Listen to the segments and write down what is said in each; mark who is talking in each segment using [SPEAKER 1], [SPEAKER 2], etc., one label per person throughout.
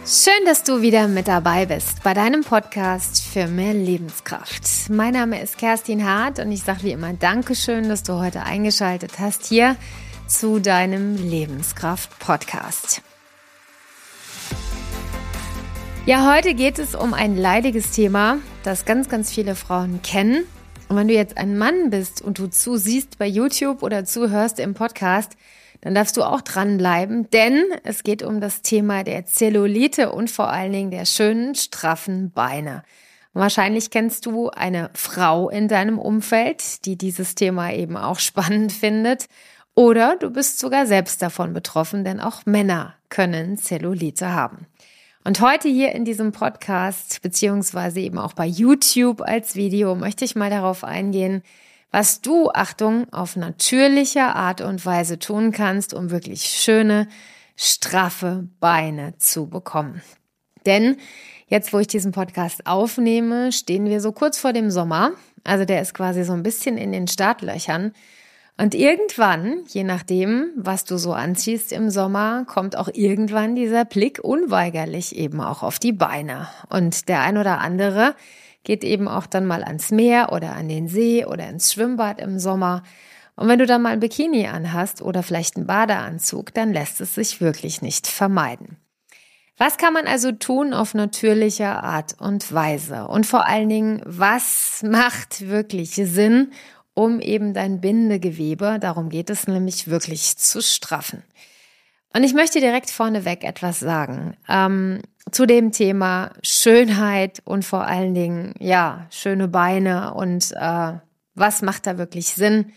[SPEAKER 1] Schön, dass du wieder mit dabei bist bei deinem Podcast für mehr Lebenskraft. Mein Name ist Kerstin Hart und ich sage wie immer Dankeschön, dass du heute eingeschaltet hast hier zu deinem Lebenskraft-Podcast. Ja, heute geht es um ein leidiges Thema, das ganz, ganz viele Frauen kennen. Und wenn du jetzt ein Mann bist und du zusiehst bei YouTube oder zuhörst im Podcast, dann darfst du auch dranbleiben, denn es geht um das Thema der Zellulite und vor allen Dingen der schönen, straffen Beine. Und wahrscheinlich kennst du eine Frau in deinem Umfeld, die dieses Thema eben auch spannend findet. Oder du bist sogar selbst davon betroffen, denn auch Männer können Zellulite haben. Und heute hier in diesem Podcast, beziehungsweise eben auch bei YouTube als Video, möchte ich mal darauf eingehen, was du, Achtung, auf natürliche Art und Weise tun kannst, um wirklich schöne, straffe Beine zu bekommen. Denn jetzt, wo ich diesen Podcast aufnehme, stehen wir so kurz vor dem Sommer. Also der ist quasi so ein bisschen in den Startlöchern. Und irgendwann, je nachdem, was du so anziehst im Sommer, kommt auch irgendwann dieser Blick unweigerlich eben auch auf die Beine. Und der ein oder andere geht eben auch dann mal ans Meer oder an den See oder ins Schwimmbad im Sommer. Und wenn du dann mal ein Bikini anhast oder vielleicht einen Badeanzug, dann lässt es sich wirklich nicht vermeiden. Was kann man also tun auf natürliche Art und Weise? Und vor allen Dingen, was macht wirklich Sinn, um eben dein Bindegewebe, darum geht es nämlich, wirklich zu straffen? Und ich möchte direkt vorneweg etwas sagen zu dem Thema Schönheit und vor allen Dingen, ja, schöne Beine und was macht da wirklich Sinn?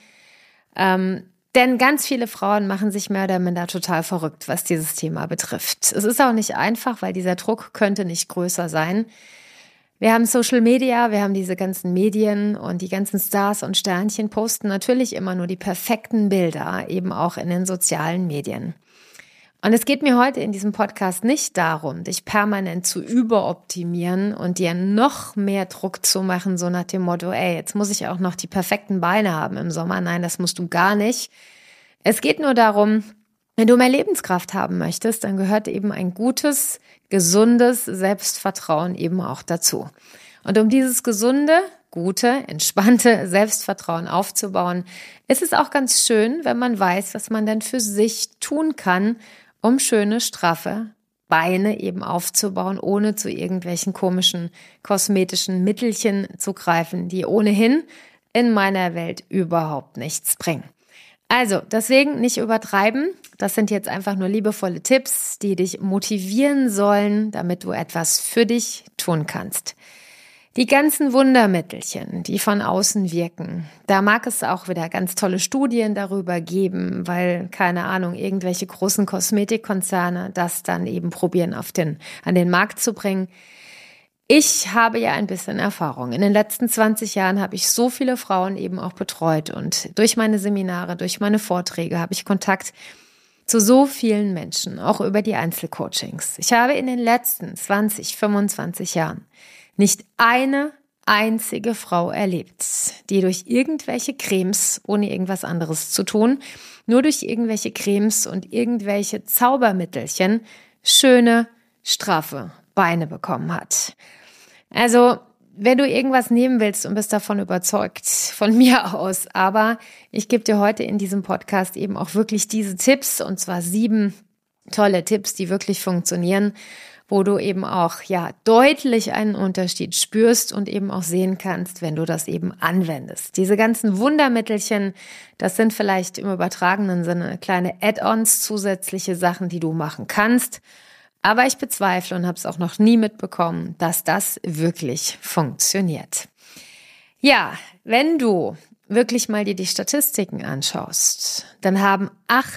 [SPEAKER 1] Denn ganz viele Frauen machen sich mehr oder minder total verrückt, was dieses Thema betrifft. Es ist auch nicht einfach, weil dieser Druck könnte nicht größer sein. Wir haben Social Media, wir haben diese ganzen Medien und die ganzen Stars und Sternchen posten natürlich immer nur die perfekten Bilder, eben auch in den sozialen Medien. Und es geht mir heute in diesem Podcast nicht darum, dich permanent zu überoptimieren und dir noch mehr Druck zu machen, so nach dem Motto, ey, jetzt muss ich auch noch die perfekten Beine haben im Sommer. Nein, das musst du gar nicht. Es geht nur darum, wenn du mehr Lebenskraft haben möchtest, dann gehört eben ein gutes, gesundes Selbstvertrauen eben auch dazu. Und um dieses gesunde, gute, entspannte Selbstvertrauen aufzubauen, ist es auch ganz schön, wenn man weiß, was man denn für sich tun kann, um schöne, straffe Beine eben aufzubauen, ohne zu irgendwelchen komischen kosmetischen Mittelchen zu greifen, die ohnehin in meiner Welt überhaupt nichts bringen. Also, deswegen nicht übertreiben. Das sind jetzt einfach nur liebevolle Tipps, die dich motivieren sollen, damit du etwas für dich tun kannst. Die ganzen Wundermittelchen, die von außen wirken, da mag es auch wieder ganz tolle Studien darüber geben, weil, keine Ahnung, irgendwelche großen Kosmetikkonzerne das dann eben probieren an den Markt zu bringen. Ich habe ja ein bisschen Erfahrung. In den letzten 20 Jahren habe ich so viele Frauen eben auch betreut und durch meine Seminare, durch meine Vorträge habe ich Kontakt zu so vielen Menschen, auch über die Einzelcoachings. Ich habe in den letzten 20, 25 Jahren nicht eine einzige Frau erlebt, die durch irgendwelche Cremes, ohne irgendwas anderes zu tun, nur durch irgendwelche Cremes und irgendwelche Zaubermittelchen schöne, straffe Beine bekommen hat. Also, wenn du irgendwas nehmen willst und bist davon überzeugt, von mir aus, aber ich gebe dir heute in diesem Podcast eben auch wirklich diese Tipps, und zwar 7 tolle Tipps, die wirklich funktionieren, wo du eben auch deutlich einen Unterschied spürst und eben auch sehen kannst, wenn du das eben anwendest. Diese ganzen Wundermittelchen, das sind vielleicht im übertragenen Sinne kleine Add-ons, zusätzliche Sachen, die du machen kannst. Aber ich bezweifle und habe es auch noch nie mitbekommen, dass das wirklich funktioniert. Ja, wenn du wirklich mal dir die Statistiken anschaust, dann haben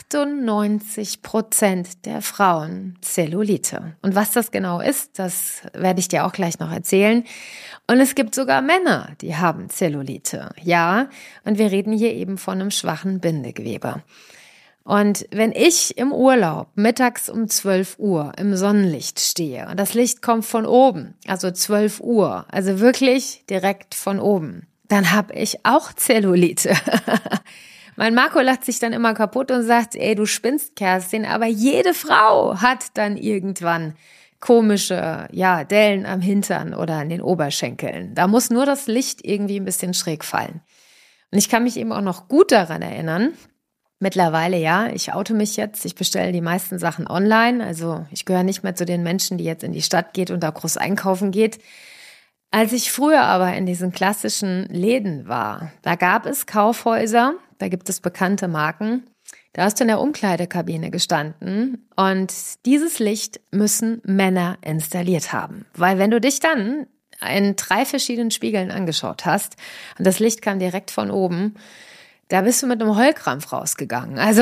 [SPEAKER 1] 98% der Frauen Zellulite. Und was das genau ist, das werde ich dir auch gleich noch erzählen. Und es gibt sogar Männer, die haben Zellulite. Ja, und wir reden hier eben von einem schwachen Bindegewebe. Und wenn ich im Urlaub mittags um 12 Uhr im Sonnenlicht stehe und das Licht kommt von oben, also 12 Uhr, also wirklich direkt von oben, dann habe ich auch Zellulite. Mein Marco lacht sich dann immer kaputt und sagt, ey, du spinnst, Kerstin, aber jede Frau hat dann irgendwann komische, Dellen am Hintern oder an den Oberschenkeln. Da muss nur das Licht irgendwie ein bisschen schräg fallen. Und ich kann mich eben auch noch gut daran erinnern, mittlerweile ich oute mich jetzt, ich bestelle die meisten Sachen online, also ich gehöre nicht mehr zu den Menschen, die jetzt in die Stadt geht und da groß einkaufen geht. Als ich früher aber in diesen klassischen Läden war, da gab es Kaufhäuser, da gibt es bekannte Marken, da hast du in der Umkleidekabine gestanden und dieses Licht müssen Männer installiert haben. Weil wenn du dich dann in 3 verschiedenen Spiegeln angeschaut hast und das Licht kam direkt von oben, da bist du mit einem Heulkrampf rausgegangen. Also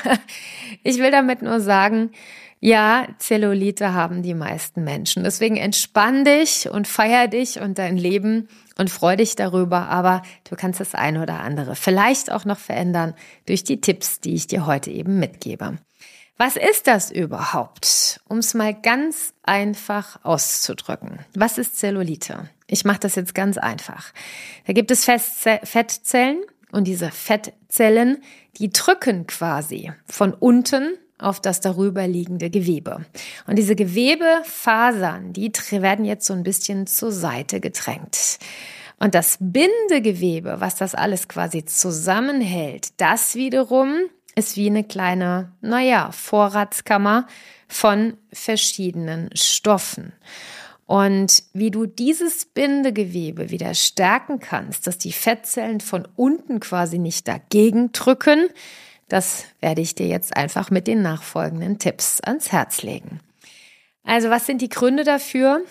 [SPEAKER 1] ich will damit nur sagen, ja, Zellulite haben die meisten Menschen. Deswegen entspann dich und feier dich und dein Leben und freu dich darüber. Aber du kannst das eine oder andere vielleicht auch noch verändern durch die Tipps, die ich dir heute eben mitgebe. Was ist das überhaupt? Um es mal ganz einfach auszudrücken. Was ist Zellulite? Ich mache das jetzt ganz einfach. Da gibt es Fettzellen und diese Fettzellen, die drücken quasi von unten auf das darüberliegende Gewebe. Und diese Gewebefasern, die werden jetzt so ein bisschen zur Seite gedrängt. Und das Bindegewebe, was das alles quasi zusammenhält, das wiederum ist wie eine kleine, Vorratskammer von verschiedenen Stoffen. Und wie du dieses Bindegewebe wieder stärken kannst, dass die Fettzellen von unten quasi nicht dagegen drücken, das werde ich dir jetzt einfach mit den nachfolgenden Tipps ans Herz legen. Also was sind die Gründe dafür?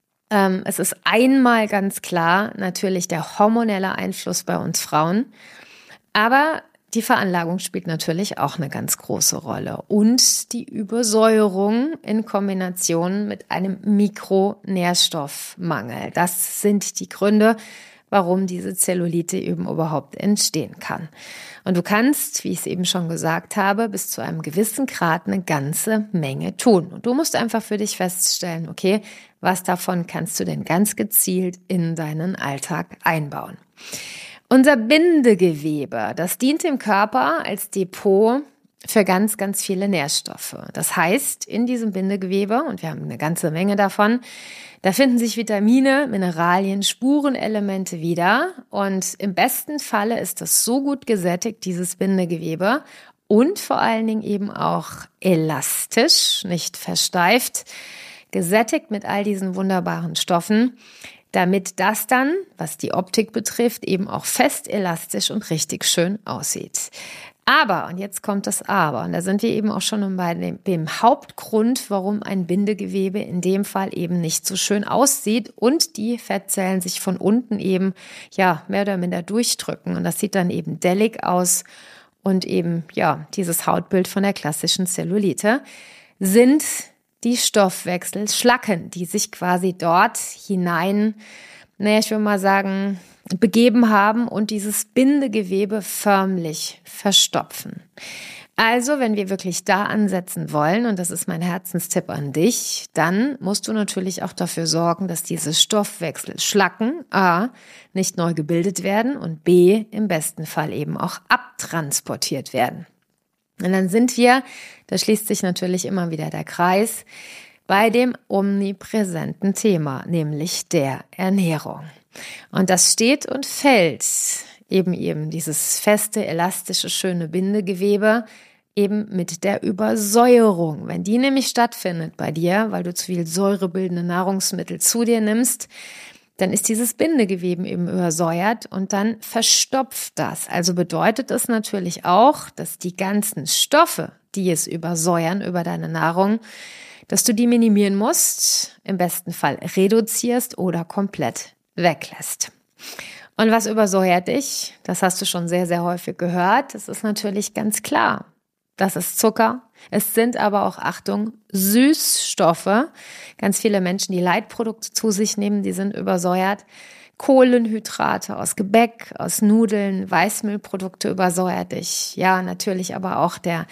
[SPEAKER 1] Es ist einmal ganz klar natürlich der hormonelle Einfluss bei uns Frauen, aber die Veranlagung spielt natürlich auch eine ganz große Rolle und die Übersäuerung in Kombination mit einem Mikronährstoffmangel. Das sind die Gründe, warum diese Zellulite eben überhaupt entstehen kann. Und du kannst, wie ich es eben schon gesagt habe, bis zu einem gewissen Grad eine ganze Menge tun. Und du musst einfach für dich feststellen, okay, was davon kannst du denn ganz gezielt in deinen Alltag einbauen? Unser Bindegewebe, das dient dem Körper als Depot für ganz, ganz viele Nährstoffe. Das heißt, in diesem Bindegewebe, und wir haben eine ganze Menge davon, da finden sich Vitamine, Mineralien, Spurenelemente wieder. Und im besten Falle ist das so gut gesättigt, dieses Bindegewebe, und vor allen Dingen eben auch elastisch, nicht versteift, gesättigt mit all diesen wunderbaren Stoffen, damit das dann, was die Optik betrifft, eben auch fest, elastisch und richtig schön aussieht. Aber, und jetzt kommt das Aber, und da sind wir eben auch schon bei dem Hauptgrund, warum ein Bindegewebe in dem Fall eben nicht so schön aussieht und die Fettzellen sich von unten eben, mehr oder minder durchdrücken. Und das sieht dann eben dellig aus und eben, dieses Hautbild von der klassischen Zellulite sind die Stoffwechselschlacken, die sich quasi dort hinein, ich will mal sagen, begeben haben und dieses Bindegewebe förmlich verstopfen. Also, wenn wir wirklich da ansetzen wollen, und das ist mein Herzenstipp an dich, dann musst du natürlich auch dafür sorgen, dass diese Stoffwechselschlacken A, nicht neu gebildet werden und B, im besten Fall eben auch abtransportiert werden. Und dann sind wir, da schließt sich natürlich immer wieder der Kreis, bei dem omnipräsenten Thema, nämlich der Ernährung. Und das steht und fällt eben dieses feste, elastische, schöne Bindegewebe eben mit der Übersäuerung. Wenn die nämlich stattfindet bei dir, weil du zu viel säurebildende Nahrungsmittel zu dir nimmst, dann ist dieses Bindegewebe eben übersäuert und dann verstopft das. Also bedeutet es natürlich auch, dass die ganzen Stoffe, die es übersäuern über deine Nahrung, dass du die minimieren musst, im besten Fall reduzierst oder komplett weglässt. Und was übersäuert dich? Das hast du schon sehr, sehr häufig gehört. Das ist natürlich ganz klar. Das ist Zucker. Es sind aber auch, Achtung, Süßstoffe. Ganz viele Menschen, die Leitprodukte zu sich nehmen, die sind übersäuert. Kohlenhydrate aus Gebäck, aus Nudeln, Weißmehlprodukte übersäuert dich. Ja, natürlich aber auch der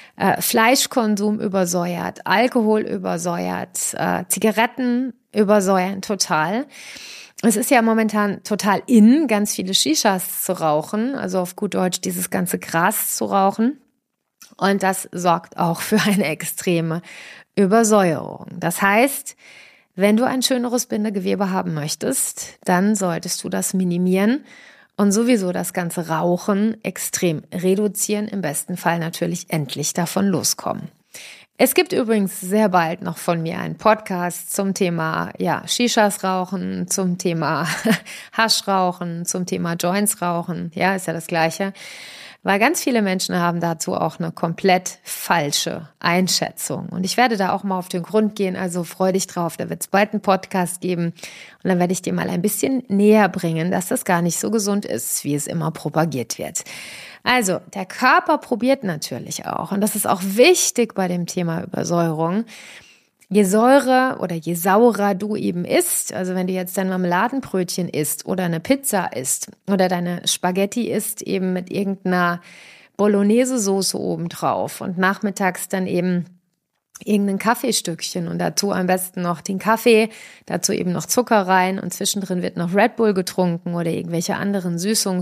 [SPEAKER 1] Fleischkonsum übersäuert, Alkohol übersäuert, Zigaretten übersäuern total. Es ist ja momentan total in, ganz viele Shishas zu rauchen, also auf gut Deutsch dieses ganze Gras zu rauchen. Und das sorgt auch für eine extreme Übersäuerung. Das heißt, wenn du ein schöneres Bindegewebe haben möchtest, dann solltest du das minimieren und sowieso das ganze Rauchen extrem reduzieren, im besten Fall natürlich endlich davon loskommen. Es gibt übrigens sehr bald noch von mir einen Podcast zum Thema Shishas rauchen, zum Thema Hasch rauchen, zum Thema Joints rauchen. Ja, ist ja das Gleiche. Weil ganz viele Menschen haben dazu auch eine komplett falsche Einschätzung. Und ich werde da auch mal auf den Grund gehen, also freu dich drauf, da wird es bald einen Podcast geben. Und dann werde ich dir mal ein bisschen näher bringen, dass das gar nicht so gesund ist, wie es immer propagiert wird. Also, der Körper probiert natürlich auch, und das ist auch wichtig bei dem Thema Übersäuerung. Je Säure oder je saurer du eben isst, also wenn du jetzt dein Marmeladenbrötchen isst oder eine Pizza isst oder deine Spaghetti isst eben mit irgendeiner Bolognese-Soße obendrauf und nachmittags dann eben irgendein Kaffeestückchen und dazu am besten noch den Kaffee, dazu eben noch Zucker rein und zwischendrin wird noch Red Bull getrunken oder irgendwelche anderen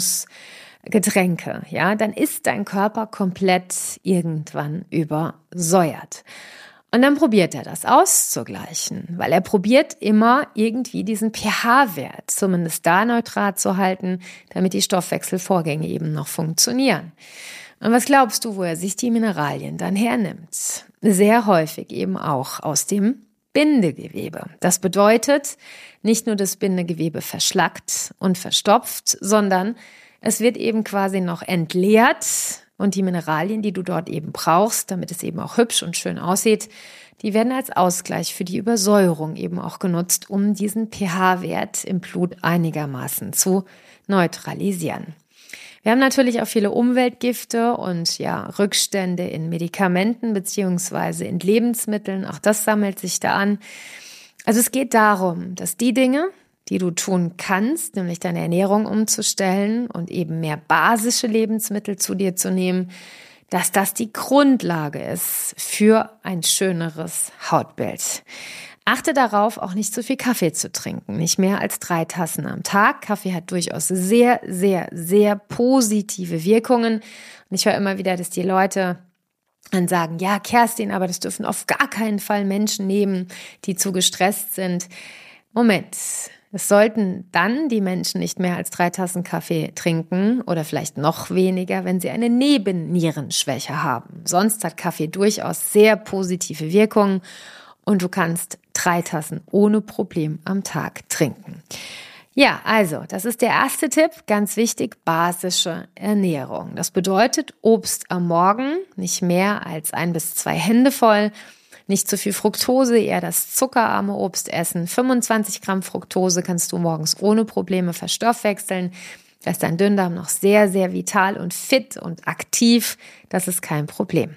[SPEAKER 1] Süßungsgetränke, ja, dann ist dein Körper komplett irgendwann übersäuert. Und dann probiert er das auszugleichen, weil er probiert immer irgendwie diesen pH-Wert zumindest da neutral zu halten, damit die Stoffwechselvorgänge eben noch funktionieren. Und was glaubst du, wo er sich die Mineralien dann hernimmt? Sehr häufig eben auch aus dem Bindegewebe. Das bedeutet, nicht nur das Bindegewebe verschlackt und verstopft, sondern es wird eben quasi noch entleert. Und die Mineralien, die du dort eben brauchst, damit es eben auch hübsch und schön aussieht, die werden als Ausgleich für die Übersäuerung eben auch genutzt, um diesen pH-Wert im Blut einigermaßen zu neutralisieren. Wir haben natürlich auch viele Umweltgifte und Rückstände in Medikamenten beziehungsweise in Lebensmitteln. Auch das sammelt sich da an. Also es geht darum, dass die Dinge, die du tun kannst, nämlich deine Ernährung umzustellen und eben mehr basische Lebensmittel zu dir zu nehmen, dass das die Grundlage ist für ein schöneres Hautbild. Achte darauf, auch nicht zu viel Kaffee zu trinken, nicht mehr als 3 Tassen am Tag. Kaffee hat durchaus sehr, sehr, sehr positive Wirkungen. Und ich höre immer wieder, dass die Leute dann sagen, ja, Kerstin, aber das dürfen auf gar keinen Fall Menschen nehmen, die zu gestresst sind. Moment. Es sollten dann die Menschen nicht mehr als 3 Tassen Kaffee trinken oder vielleicht noch weniger, wenn sie eine Nebennierenschwäche haben. Sonst hat Kaffee durchaus sehr positive Wirkungen und du kannst 3 Tassen ohne Problem am Tag trinken. Ja, also, das ist der erste Tipp, ganz wichtig, basische Ernährung. Das bedeutet Obst am Morgen, nicht mehr als 1 bis 2 Hände voll. Nicht zu viel Fructose, eher das zuckerarme Obst essen. 25 Gramm Fructose kannst du morgens ohne Probleme verstoffwechseln. Da ist dein Dünndarm noch sehr, sehr vital und fit und aktiv. Das ist kein Problem.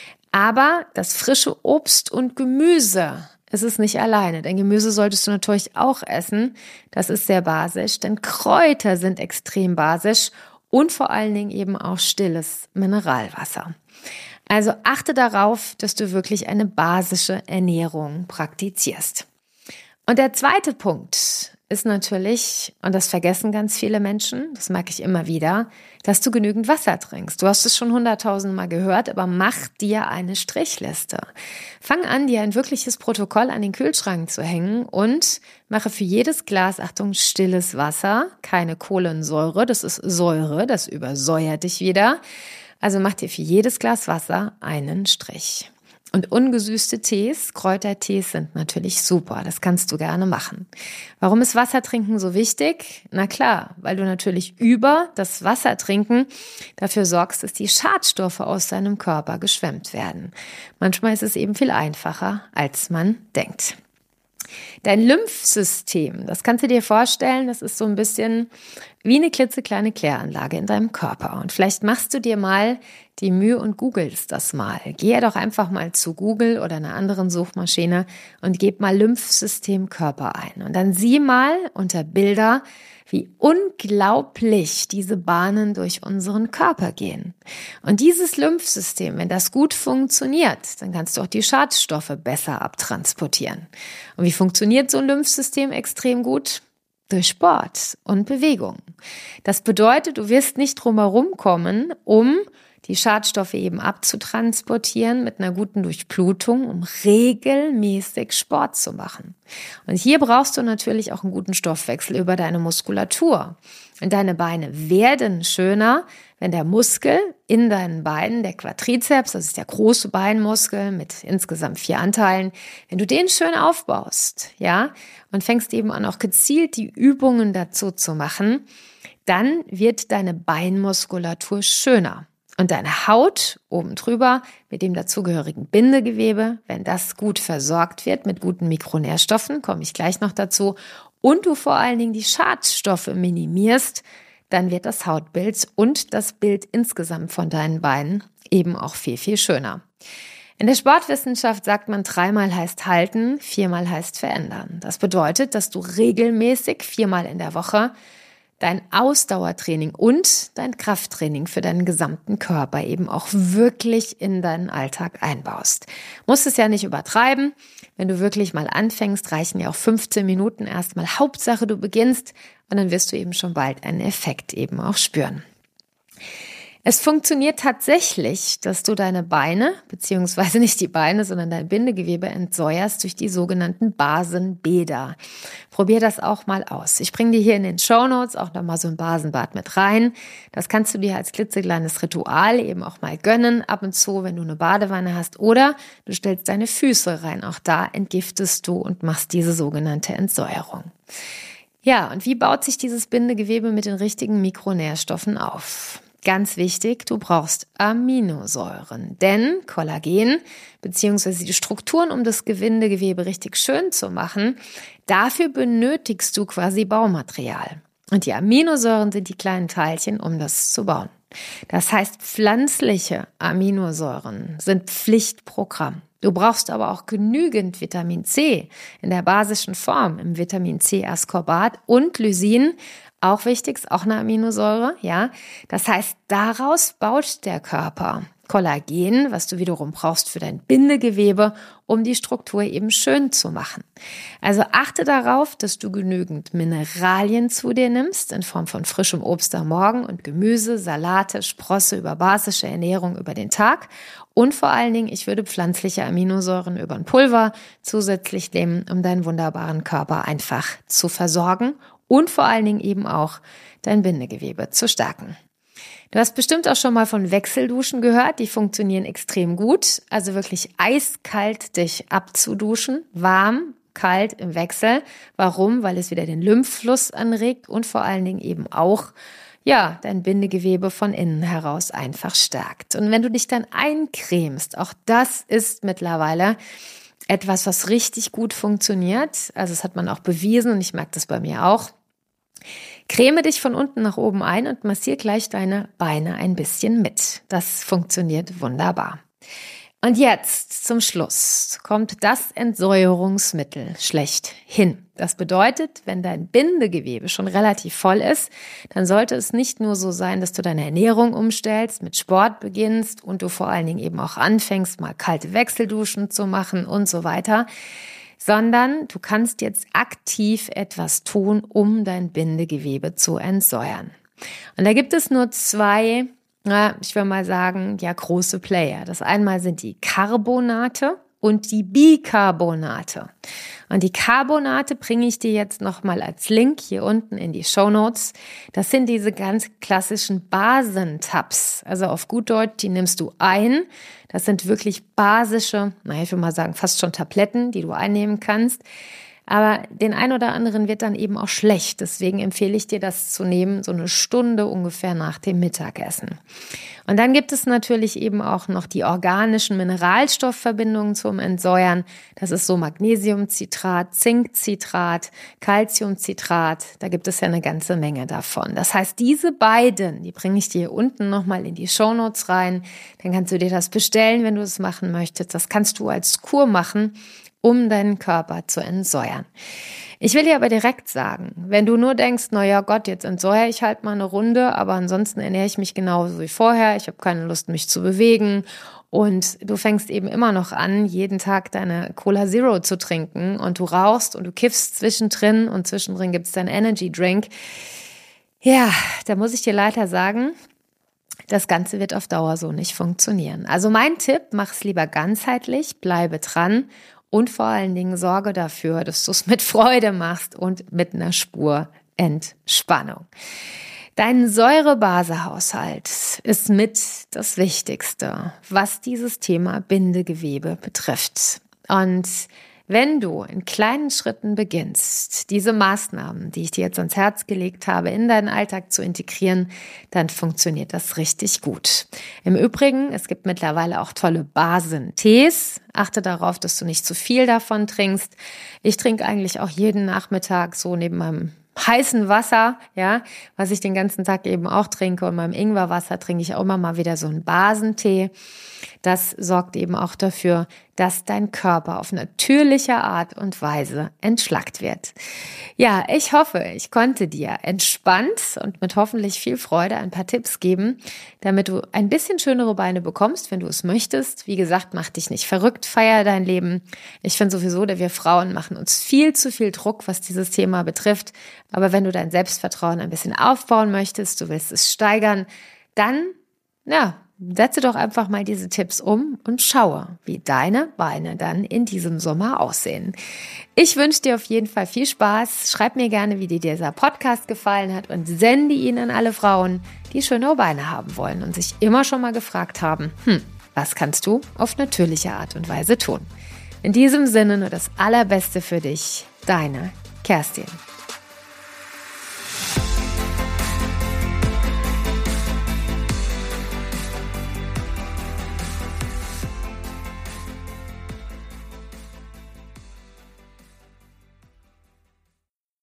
[SPEAKER 1] Aber das frische Obst und Gemüse ist es nicht alleine. Denn Gemüse solltest du natürlich auch essen. Das ist sehr basisch, denn Kräuter sind extrem basisch und vor allen Dingen eben auch stilles Mineralwasser. Also achte darauf, dass du wirklich eine basische Ernährung praktizierst. Und der zweite Punkt ist natürlich, und das vergessen ganz viele Menschen, das merke ich immer wieder, dass du genügend Wasser trinkst. Du hast es schon 100.000 Mal gehört, aber mach dir eine Strichliste. Fang an, dir ein wirkliches Protokoll an den Kühlschrank zu hängen und mache für jedes Glas, Achtung, stilles Wasser, keine Kohlensäure, das ist Säure, das übersäuert dich wieder. Also mach dir für jedes Glas Wasser einen Strich. Und ungesüßte Tees, Kräutertees sind natürlich super. Das kannst du gerne machen. Warum ist Wassertrinken so wichtig? Na klar, weil du natürlich über das Wassertrinken dafür sorgst, dass die Schadstoffe aus deinem Körper geschwemmt werden. Manchmal ist es eben viel einfacher, als man denkt. Dein Lymphsystem, das kannst du dir vorstellen, das ist so ein bisschen wie eine klitzekleine Kläranlage in deinem Körper. Und vielleicht machst du dir mal die Mühe und googelst das mal. Geh doch einfach mal zu Google oder einer anderen Suchmaschine und gib mal Lymphsystem Körper ein. Und dann sieh mal unter Bilder, wie unglaublich diese Bahnen durch unseren Körper gehen. Und dieses Lymphsystem, wenn das gut funktioniert, dann kannst du auch die Schadstoffe besser abtransportieren. Und wie funktioniert so ein Lymphsystem extrem gut? Durch Sport und Bewegung. Das bedeutet, du wirst nicht drum herum kommen, um die Schadstoffe eben abzutransportieren mit einer guten Durchblutung, um regelmäßig Sport zu machen. Und hier brauchst du natürlich auch einen guten Stoffwechsel über deine Muskulatur. Und deine Beine werden schöner, wenn der Muskel in deinen Beinen, der Quadrizeps, das ist der große Beinmuskel mit insgesamt 4 Anteilen, wenn du den schön aufbaust, ja, und fängst eben an, auch gezielt die Übungen dazu zu machen, dann wird deine Beinmuskulatur schöner. Und deine Haut oben drüber mit dem dazugehörigen Bindegewebe, wenn das gut versorgt wird mit guten Mikronährstoffen, komme ich gleich noch dazu, und du vor allen Dingen die Schadstoffe minimierst, dann wird das Hautbild und das Bild insgesamt von deinen Beinen eben auch viel, viel schöner. In der Sportwissenschaft sagt man, 3-mal heißt halten, 4-mal heißt verändern. Das bedeutet, dass du regelmäßig 4-mal in der Woche dein Ausdauertraining und dein Krafttraining für deinen gesamten Körper eben auch wirklich in deinen Alltag einbaust. Musst es ja nicht übertreiben. Wenn du wirklich mal anfängst, reichen ja auch 15 Minuten erstmal. Hauptsache, du beginnst und dann wirst du eben schon bald einen Effekt eben auch spüren. Es funktioniert tatsächlich, dass du deine Beine, beziehungsweise nicht die Beine, sondern dein Bindegewebe entsäuerst durch die sogenannten Basenbäder. Probier das auch mal aus. Ich bringe dir hier in den Shownotes auch nochmal so ein Basenbad mit rein. Das kannst du dir als klitzekleines Ritual eben auch mal gönnen, ab und zu, wenn du eine Badewanne hast. Oder du stellst deine Füße rein. Auch da entgiftest du und machst diese sogenannte Entsäuerung. Ja, und wie baut sich dieses Bindegewebe mit den richtigen Mikronährstoffen auf? Ganz wichtig, du brauchst Aminosäuren, denn Kollagen bzw. die Strukturen, um das Bindegewebe richtig schön zu machen, dafür benötigst du quasi Baumaterial. Und die Aminosäuren sind die kleinen Teilchen, um das zu bauen. Das heißt, pflanzliche Aminosäuren sind Pflichtprogramm. Du brauchst aber auch genügend Vitamin C in der basischen Form, im Vitamin C-Ascorbat und Lysin. Auch wichtig, ist auch eine Aminosäure, ja. Das heißt, daraus baut der Körper Kollagen, was du wiederum brauchst für dein Bindegewebe, um die Struktur eben schön zu machen. Also achte darauf, dass du genügend Mineralien zu dir nimmst, in Form von frischem Obst am Morgen und Gemüse, Salate, Sprosse über basische Ernährung über den Tag. Und vor allen Dingen, ich würde pflanzliche Aminosäuren über ein Pulver zusätzlich nehmen, um deinen wunderbaren Körper einfach zu versorgen und vor allen Dingen eben auch dein Bindegewebe zu stärken. Du hast bestimmt auch schon mal von Wechselduschen gehört, die funktionieren extrem gut. Also wirklich eiskalt dich abzuduschen, warm, kalt im Wechsel. Warum? Weil es wieder den Lymphfluss anregt und vor allen Dingen eben auch dein Bindegewebe von innen heraus einfach stärkt. Und wenn du dich dann eincremst, auch das ist mittlerweile etwas, was richtig gut funktioniert. Also das hat man auch bewiesen und ich merke das bei mir auch. Creme dich von unten nach oben ein und massier gleich deine Beine ein bisschen mit. Das funktioniert wunderbar. Und jetzt zum Schluss kommt das Entsäuerungsmittel schlechthin. Das bedeutet, wenn dein Bindegewebe schon relativ voll ist, dann sollte es nicht nur so sein, dass du deine Ernährung umstellst, mit Sport beginnst und du vor allen Dingen eben auch anfängst, mal kalte Wechselduschen zu machen und so weiter, sondern du kannst jetzt aktiv etwas tun, um dein Bindegewebe zu entsäuern. Und da gibt es nur 2, ich will mal sagen, große Player. Das einmal sind die Carbonate und die Bicarbonate. Und die Carbonate bringe ich dir jetzt nochmal als Link hier unten in die Shownotes. Das sind diese ganz klassischen Basentabs. Also auf gut Deutsch, die nimmst du ein. Das sind wirklich basische, ich will mal sagen, fast schon Tabletten, die du einnehmen kannst. Aber den einen oder anderen wird dann eben auch schlecht. Deswegen empfehle ich dir, das zu nehmen, so eine Stunde ungefähr nach dem Mittagessen. Und dann gibt es natürlich eben auch noch die organischen Mineralstoffverbindungen zum Entsäuern. Das ist so Magnesiumcitrat, Zinkcitrat, Calciumcitrat. Da gibt es ja eine ganze Menge davon. Das heißt, diese beiden, die bringe ich dir hier unten nochmal in die Shownotes rein. Dann kannst du dir das bestellen, wenn du es machen möchtest. Das kannst du als Kur machen, um deinen Körper zu entsäuern. Ich will dir aber direkt sagen, wenn du nur denkst, Gott, jetzt entsäuere ich halt mal eine Runde, aber ansonsten ernähre ich mich genauso wie vorher, ich habe keine Lust, mich zu bewegen und du fängst eben immer noch an, jeden Tag deine Cola Zero zu trinken und du rauchst und du kiffst zwischendrin und zwischendrin gibt's deinen Energy Drink. Ja, da muss ich dir leider sagen, Das Ganze wird auf Dauer so nicht funktionieren. Also mein Tipp, mach's lieber ganzheitlich, bleibe dran und vor allen Dingen sorge dafür, dass du es mit Freude machst und mit einer Spur Entspannung. Dein Säure-Base-Haushalt ist mit das Wichtigste, was dieses Thema Bindegewebe betrifft. Und wenn du in kleinen Schritten beginnst, diese Maßnahmen, die ich dir jetzt ans Herz gelegt habe, in deinen Alltag zu integrieren, dann funktioniert das richtig gut. Im Übrigen, es gibt mittlerweile auch tolle Basentees. Achte darauf, dass du nicht zu viel davon trinkst. Ich trinke eigentlich auch jeden Nachmittag so neben meinem heißen Wasser, ja, was ich den ganzen Tag eben auch trinke, und beim Ingwerwasser trinke ich auch immer mal wieder so einen Basentee. Das sorgt eben auch dafür, dass dein Körper auf natürliche Art und Weise entschlackt wird. Ja, ich hoffe, ich konnte dir entspannt und mit hoffentlich viel Freude ein paar Tipps geben, damit du ein bisschen schönere Beine bekommst, wenn du es möchtest. Wie gesagt, mach dich nicht verrückt, feier dein Leben. Ich finde sowieso, dass wir Frauen machen uns viel zu viel Druck, was dieses Thema betrifft. Aber wenn du dein Selbstvertrauen ein bisschen aufbauen möchtest, du willst es steigern, dann, setze doch einfach mal diese Tipps um und schaue, wie deine Beine dann in diesem Sommer aussehen. Ich wünsche dir auf jeden Fall viel Spaß. Schreib mir gerne, wie dir dieser Podcast gefallen hat, und sende ihn an alle Frauen, die schönere Beine haben wollen und sich immer schon mal gefragt haben, was kannst du auf natürliche Art und Weise tun? In diesem Sinne nur das Allerbeste für dich, deine Kerstin.